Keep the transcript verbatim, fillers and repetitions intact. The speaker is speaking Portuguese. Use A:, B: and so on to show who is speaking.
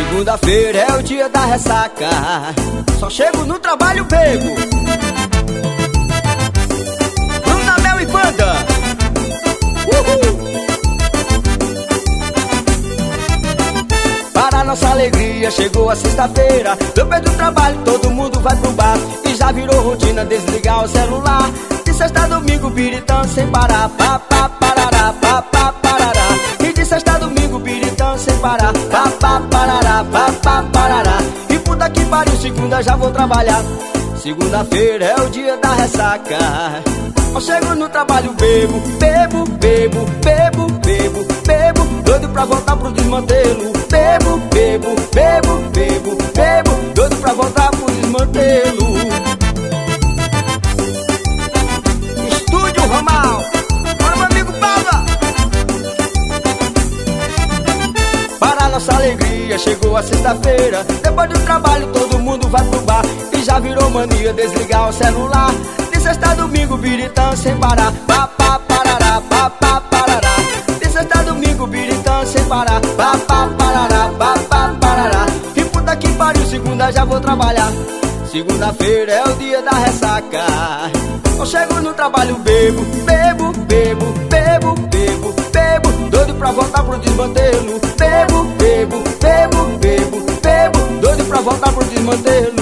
A: Segunda-feira é o dia da ressaca, só chego no trabalho bebo. Bruna Mel e banda. Uhul! Para nossa alegria chegou a sexta-feira. Depois do trabalho todo mundo vai pro bar, e já virou rotina desligar o celular. De sexta a domingo biritão sem parar, pá, pá, parará, pá, pá, parará. E de sexta a domingo biritão sem parar, pá, pá, parará, pá, pá, parará. E puta que pariu, segunda já vou trabalhar. Segunda-feira é o dia da ressaca, eu chego no trabalho bebo, bebo, bebo, bebo, bebo, bebo, doido pra voltar pro desmantelo. Bebo, bebo, bebo, bebo, bebo, doido pra voltar pro desmantelo. Estúdio Ramal, bora meu amigo Baba. Para nossa alegria chegou a sexta-feira. Depois do trabalho todo mundo vai pro bar, e já virou mania desligar o celular. De sexta a domingo biritão sem parar, pá, pá, parará, pá, pá, parará. De sexta a domingo biritão sem parar, pá, pá, parará, pá, pá, parará. E puta que pariu, segunda já vou trabalhar. Segunda-feira é o dia da ressaca, eu chego no trabalho bebo, bebo, bebo, bebo, bebo, bebo, doido pra voltar pro desmantelo. Bebo, bebo, bebo, bebo, bebo, doido pra voltar pro desmantelo.